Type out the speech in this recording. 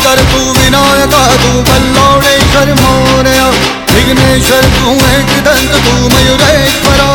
शंकर तू विनायका तू बल्लौडेश्वर मोरया, विघ्नेश्वर तू एकदंत तू मयूरेश्वरा।